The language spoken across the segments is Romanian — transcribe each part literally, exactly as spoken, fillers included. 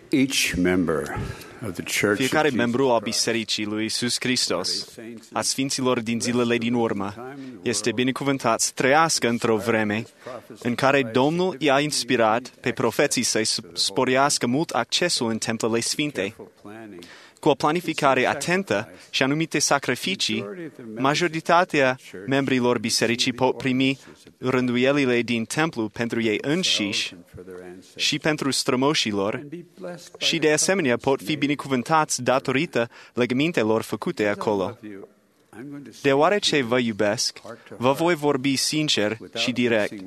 Each member of the Church Fiecare of Jesus membru al Christ, Bisericii lui Iisus Hristos, a Sfinților din zilele din urmă, este binecuvântat să trăiască într-o vreme în care Domnul i-a inspirat pe profeții să-i sporească mult accesul în templele sfinte. Cu o planificare atentă și anumite sacrificii, majoritatea membrilor bisericii pot primi rânduielile din templu pentru ei înșiși și pentru strămoșilor și de asemenea pot fi binecuvântați datorită legămintelor făcute acolo. Deoarece vă iubesc, vă voi vorbi sincer și direct.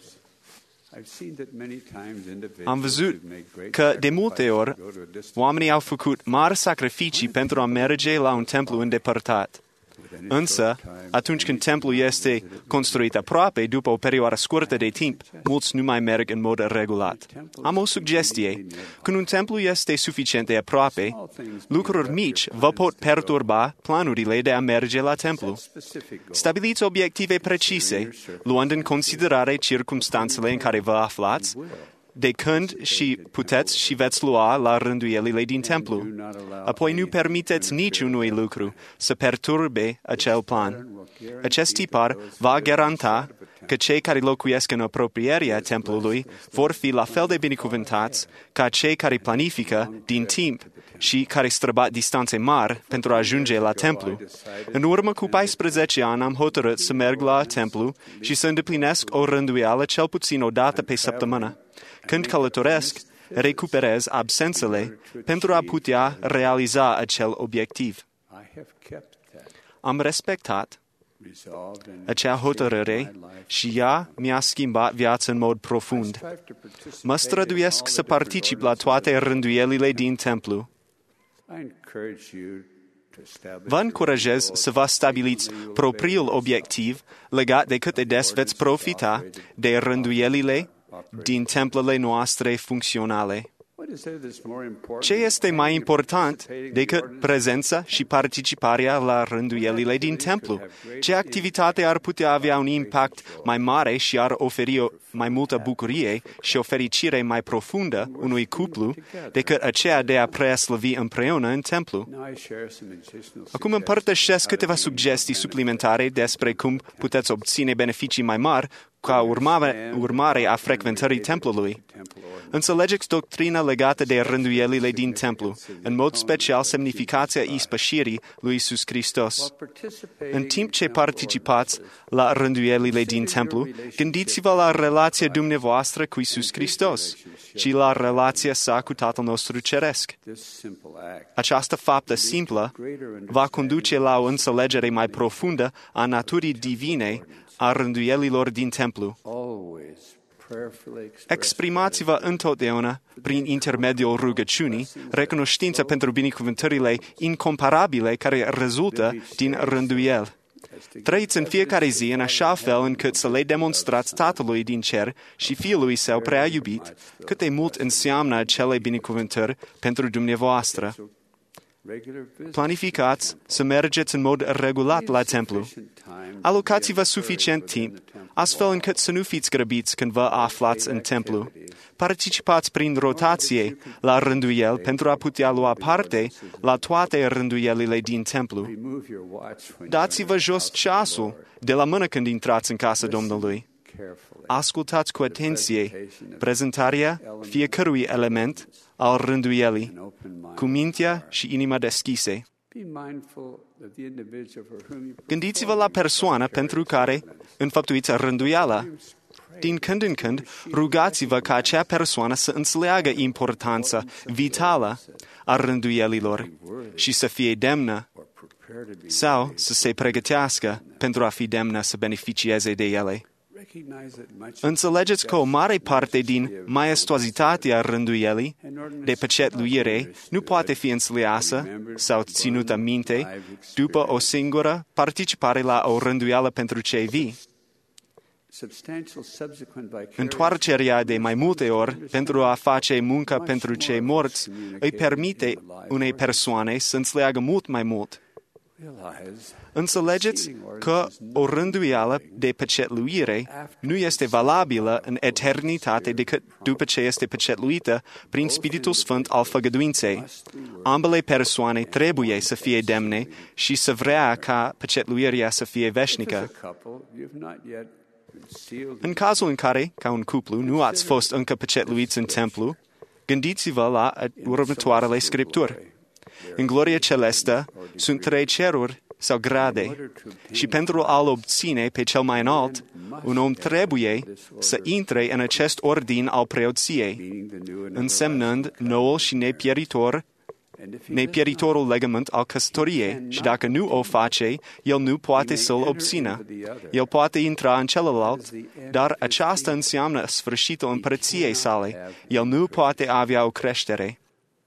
Am văzut că de multe ori oamenii au făcut mari sacrificii pentru a merge la un templu îndepărtat. Însă, atunci când templul este construit aproape, după o perioadă scurtă de timp, mulți nu mai merg în mod regulat. Am o sugestie. Când un templu este suficient de aproape, lucruri mici vă pot perturba planurile de a merge la templu. Stabiliți obiective precise, luând în considerare circumstanțele în care vă aflați, de când și puteți și veți lua la rânduielile din templu. Apoi nu permiteți niciunui lucru să perturbe acel plan. Acest tipar va garanta că cei care locuiesc în apropierea templului vor fi la fel de binecuvântați ca cei care planifică din timp și care străbat distanțe mari pentru a ajunge la templu. În urmă cu paisprezece ani am hotărât să merg la templu și să îndeplinesc o rânduială cel puțin o dată pe săptămână. Când călătoresc, recuperez absențele pentru a putea realiza acel obiectiv. Am respectat acea hotărâre și ea mi-a schimbat viața în mod profund. Mă străduiesc să particip la toate rânduielile din templu. Vă încurajez să vă stabiliți propriul obiectiv legat de cât de des veți profita de rânduielile din templele noastre funcționale. Ce este mai important decât prezența și participarea la rânduielile din templu? Ce activitate ar putea avea un impact mai mare și ar oferi o mai multă bucurie și o fericire mai profundă unui cuplu decât aceea de a preaslăvi împreună în templu? Acum împărtășesc câteva sugestii suplimentare despre cum puteți obține beneficii mai mari ca urmare, urmare a frecventării templului. Înțelegeți doctrina legată de rânduielile din templu, în mod special semnificația ispășirii lui Iisus Hristos. În timp ce participați la rânduielile din templu, gândiți-vă la relația dumneavoastră cu Iisus Hristos și la relația sa cu Tatăl nostru Ceresc. Această faptă simplă va conduce la o înțelegere mai profundă a naturii divine a rânduielilor din templu. Exprimați-vă întotdeauna, prin intermediul rugăciunii, recunoștință pentru binecuvântările incomparabile care rezultă din rânduiel. Trăiți în fiecare zi în așa fel încât să le demonstrați Tatălui din cer și Fiului Său prea iubit cât de mult înseamnă acele binecuvântări pentru dumneavoastră. Planificați să mergeți în mod regulat la templu. Alocați-vă suficient timp, astfel încât să nu fiți grăbiți când vă aflați în templu. Participați prin rotație la rânduiel pentru a putea lua parte la toate rânduielile din templu. Dați-vă jos ceasul de la mână când intrați în casa Domnului. Ascultați cu atenție prezentarea fiecărui element al rânduielii, cu mintea și inima deschise. Gândiți-vă la persoana pentru care înfăptuiți rânduiala. Din când în când, rugați-vă ca acea persoană să înțeleagă importanța vitală a rânduielilor și să fie demnă sau să se pregătească pentru a fi demnă să beneficieze de ele. Înțelegeți că o mare parte din maestuozitatea rânduielii de pecetluire nu poate fi înțeleasă sau ținută minte după o singură participare la o rânduială pentru cei vii. Întoarcerea de mai multe ori pentru a face muncă pentru cei morți îi permite unei persoane să înțeleagă mult mai mult. Înțelegeți că o rânduială de pecetluire nu este valabilă în eternitate decât după ce este pecetluită prin Spiritul Sfânt al făgăduinței. Ambele persoane trebuie să fie demne și să vrea ca pecetluirea să fie veșnică. În cazul în care, ca un cuplu, nu ați fost încă pecetluiți în templu, gândiți-vă la următoarele scripturi. În gloria celestă sunt trei ceruri sau grade și pentru a-l obține pe cel mai înalt, un om trebuie să intre în acest ordin al preoției, însemnând noul și nepieritor, nepieritorul legământ al căsătoriei și dacă nu o face, el nu poate să-l obțină. El poate intra în celălalt, dar aceasta înseamnă sfârșitul împărăției sale. El nu poate avea o creștere.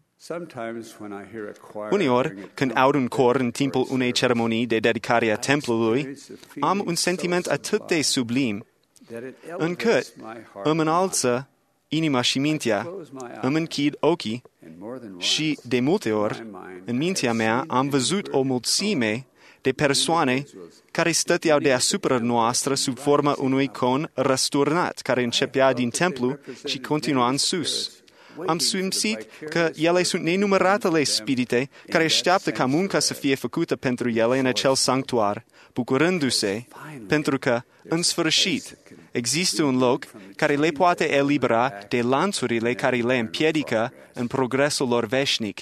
Uneori, când aud un cor în timpul unei ceremonii de dedicare a templului, am un sentiment atât de sublim, încât îmi înalță inima și mintea, îmi închid ochii și, de multe ori, în mintea mea am văzut o mulțime de persoane care stăteau deasupra noastră sub forma unui con răsturnat, care începea din templu și continua în sus. Am simțit că ele sunt nenumăratele spirite care așteaptă ca munca să fie făcută pentru ele în acel sanctuar, bucurându-se, pentru că, în sfârșit, există un loc care le poate elibera de lanțurile care le împiedică în progresul lor veșnic.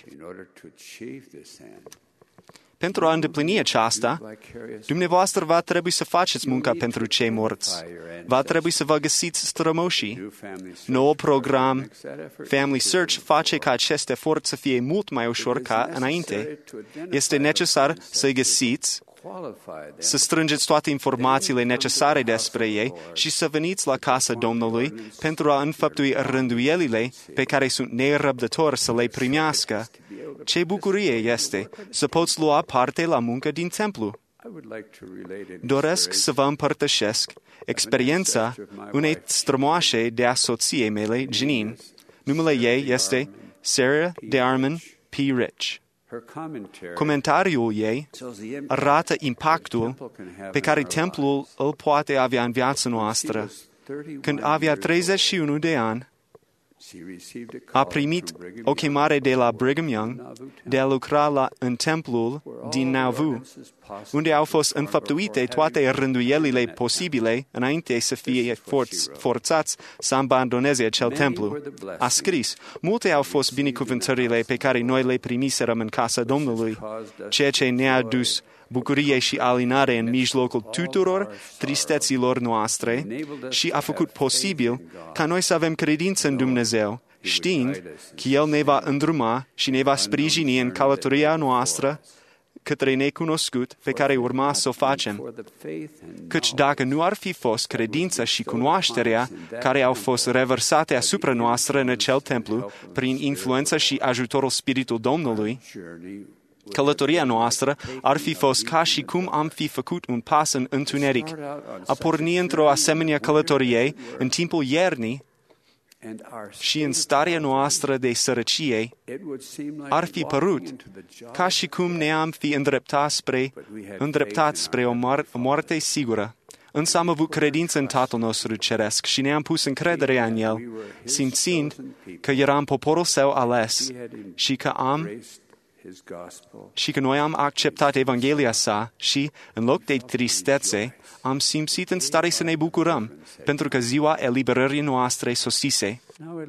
Pentru a îndeplini aceasta, dumneavoastră va trebui să faceți munca pentru cei morți. Va trebui să vă găsiți strămoșii. Noul program Family Search face ca acest efort să fie mult mai ușor ca înainte. Este necesar să-i găsiți, să strângeți toate informațiile necesare despre ei și să veniți la casa Domnului pentru a înfăptui rânduielile pe care sunt nerăbdători să le primească. Ce bucurie este să poți lua parte la muncă din templu. Doresc să vă împărtășesc experiența unei strămoașe de a soției mele, Janine. Numele ei este Sarah DeArmond P. Rich. Comentariul ei arată impactul pe care templul îl poate avea în viața noastră. Când avea treizeci și unu de ani, a primit o chemare de la Brigham Young de a lucra la, în templul din Nauvoo, unde au fost înfăptuite toate rânduielile posibile înainte să fie forț, forțați să abandoneze acel templu. A scris, multe au fost binecuvântările pe care noi le primiserăm în casa Domnului, ceea ce ne-a adus bucurie și alinare în mijlocul tuturor tristeților noastre și a făcut posibil ca noi să avem credință în Dumnezeu, știind că El ne va îndruma și ne va sprijini în călătoria noastră către necunoscut pe care urma să o facem. Căci dacă nu ar fi fost credința și cunoașterea care au fost revărsate asupra noastră în acel templu prin influența și ajutorul Spiritului Domnului, călătoria noastră ar fi fost ca și cum am fi făcut un pas în întuneric. A porni într-o asemenea călătorie în timpul iernii și în starea noastră de sărăcie, ar fi părut ca și cum ne-am fi îndreptat spre, îndreptat spre o, moar- o moarte sigură. Însă am avut credință în Tatăl nostru Ceresc și ne-am pus încrederea în El, simțind că eram poporul Său ales și că am și că noi am acceptat Evanghelia sa și, în loc de tristețe, am simțit în stare să ne bucurăm, pentru că ziua eliberării noastre sosise.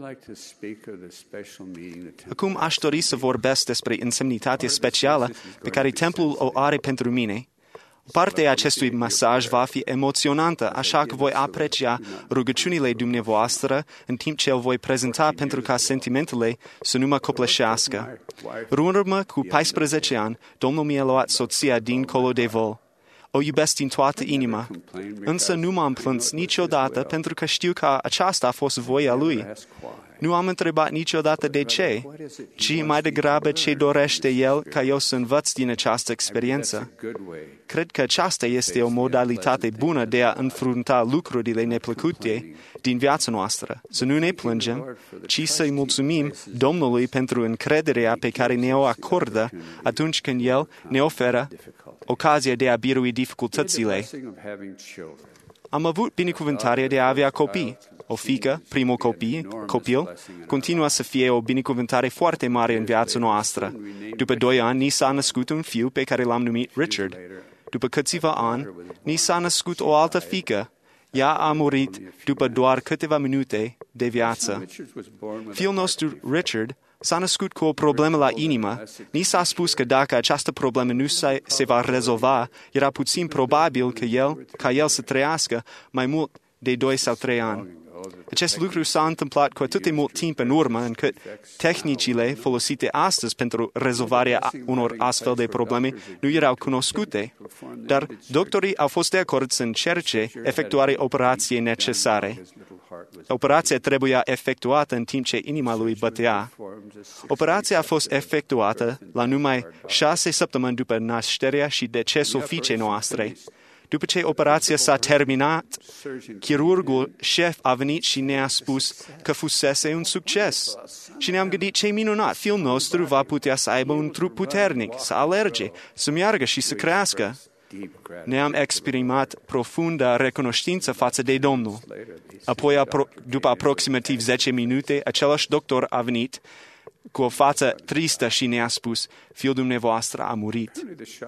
Acum aș dori să vorbesc despre însemnitatea specială pe care templul o are pentru mine. Partea acestui mesaj va fi emoționantă, așa că voi aprecia rugăciunile dumneavoastră în timp ce îl voi prezenta pentru ca sentimentele să nu mă copleșească. În urmă cu paisprezece ani, Domnul mi-a luat soția dincolo de vol. O iubesc din toată inima, însă nu m-am plâns niciodată pentru că știu că aceasta a fost voia Lui. Nu am întrebat niciodată de ce, ci mai degrabă ce dorește El ca eu să învăț din această experiență. Cred că aceasta este o modalitate bună de a înfrunta lucrurile neplăcute din viața noastră. Să nu ne plângem, ci să-i mulțumim Domnului pentru încrederea pe care ne-o acordă atunci când El ne oferă ocazia de a birui dificultățile. Am avut binecuvântarea de a avea copii. O fiică, primul copii, copil, continuă să fie o binecuvântare foarte mare în viața noastră. După doi ani, ni s-a născut un fiu pe care l-am numit Richard. După câțiva ani, ni s-a născut o altă fiică. Ea a murit după doar câteva minute de viață. Fiul nostru, Richard, s-a născut cu o problemă la inimă. Ni s-a spus că dacă această problemă nu se, se va rezolva, era puțin probabil că el, ca el să trăiască mai mult de doi sau trei ani. Acest lucru s-a întâmplat cu atât de mult timp în urmă, încât tehnicile folosite astăzi pentru rezolvarea unor astfel de probleme nu erau cunoscute, dar doctorii au fost de acord să încerce efectuarea operației necesare. Operația trebuia efectuată în timp ce inima lui bătea. Operația a fost efectuată la numai șase săptămâni după nașterea și decesul fiicei noastre. După ce operația s-a terminat, chirurgul șef a venit și ne-a spus că fusese un succes. Și ne-am gândit ce minunat, fiul nostru va putea să aibă un trup puternic, să alerge, să meargă și să crească. Ne-am exprimat profundă recunoștință față de Domnul. Apoi, apro- după aproximativ zece minute, același doctor a venit cu o față tristă și ne-a spus, fiul dumneavoastră a murit.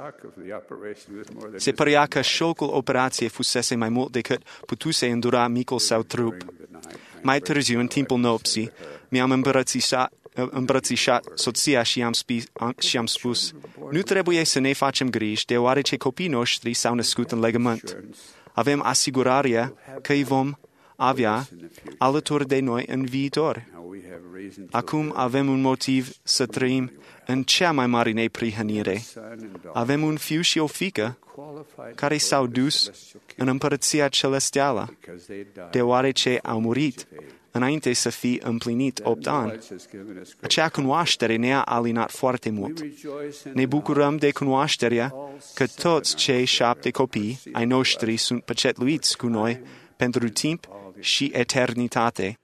Se părea că șocul operației fusese mai mult decât putuse îndura micul său trup. Mai târziu, în timpul nopții, mi-am îmbrățișat, îmbrățișat soția și am, spi, și am spus, nu trebuie să ne facem griji, deoarece copiii noștri s-au născut în legământ. Avem asigurarea că îi vom avea alături de noi în viitor. Acum avem un motiv să trăim în cea mai mare neprihănire. Avem un fiu și o fiică care s-au dus în împărăția celestială, deoarece au murit înainte să fie împlinit opt ani. Acea cunoaștere ne-a alinat foarte mult. Ne bucurăm de cunoașterea că toți cei șapte copii ai noștri sunt păcetluiți cu noi pentru timp și eternitate.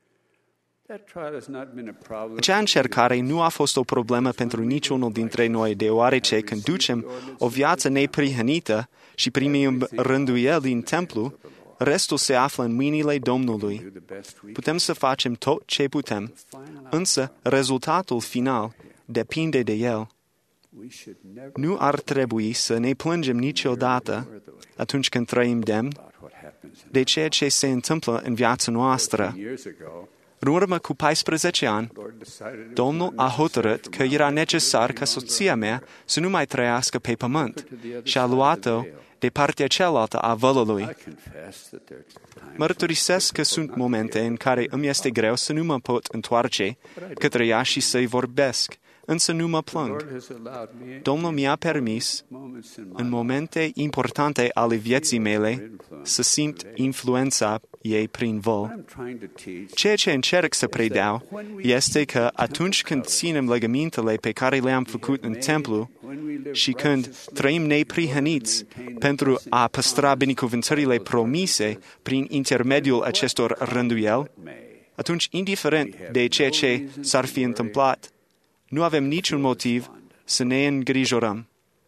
Acea încercare nu a fost o problemă pentru niciunul dintre noi, deoarece când ducem o viață neprihănită și primim rânduieli în templu, restul se află în mâinile Domnului. Putem să facem tot ce putem, însă rezultatul final depinde de El. Nu ar trebui să ne plângem niciodată atunci când trăim demn de ceea ce se întâmplă în viața noastră. În urmă cu paisprezece ani, Domnul a hotărât că era necesar ca soția mea să nu mai trăiască pe pământ și a luat-o de partea cealaltă a vălului. Mărturisesc că sunt momente în care îmi este greu să nu mă pot întoarce către ea și să-i vorbesc, însă nu mă plâng. Domnul mi-a permis, în momente importante ale vieții mele, să simt influența ei prin vol. Ceea ce încerc să predau este că atunci când ținem legămintele pe care le-am făcut în templu și când trăim neprihăniți pentru a păstra binecuvântările promise prin intermediul acestor rânduieli, atunci, indiferent de ceea ce s-ar fi întâmplat, nu avem niciun motiv să ne îngrijorăm.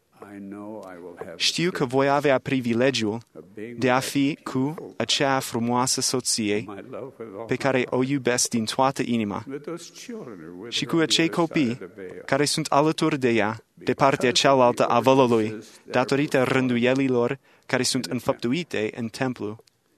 Știu că voi avea privilegiul de a fi cu acea frumoasă soție pe care o iubesc din toată inima și cu acei copii care sunt alături de ea, de partea cealaltă a vălului, datorită rânduielilor care sunt înfăptuite în templu.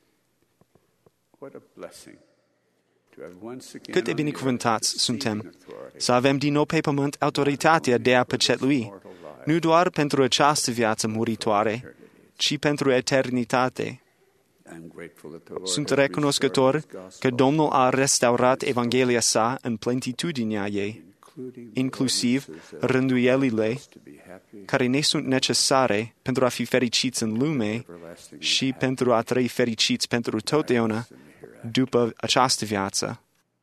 Cât de binecuvântați suntem să avem din nou pe pământ autoritatea de a păcetlui, nu doar pentru această viață muritoare, ci pentru eternitate. Sunt recunoscător că Domnul a restaurat Evanghelia sa în plenitudinea ei, inclusiv rânduielile care ne sunt necesare pentru a fi fericiți în lume și pentru a trăi fericiți pentru totdeauna după această viață.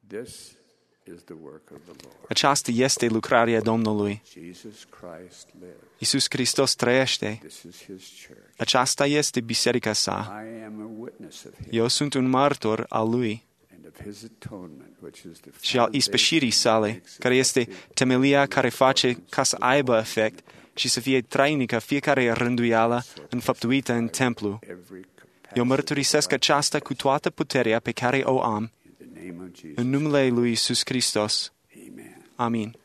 Aceasta este lucrarea Domnului. Iisus Hristos trăiește. Aceasta este biserica sa. Eu sunt un martor al Lui și al ispășirii sale, care este temelia care face ca să aibă efect și să fie trainică fiecare rânduială înfăptuită în templu. Eu mărturisesc aceasta cu toată puterea pe care o am, în numele lui Iisus Hristos. Amin.